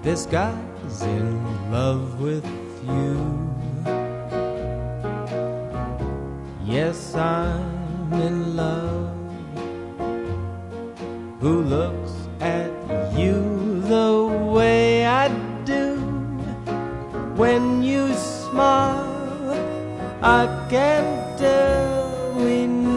This guy's in love with you. Yes, I'm in love. Who looks at you the way I do? When you smile, I can tell we